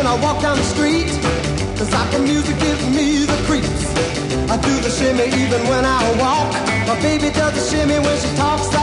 I walk down the street. The soca music gives me the creeps. I do the shimmy even when I walk. My baby does the shimmy when she talks.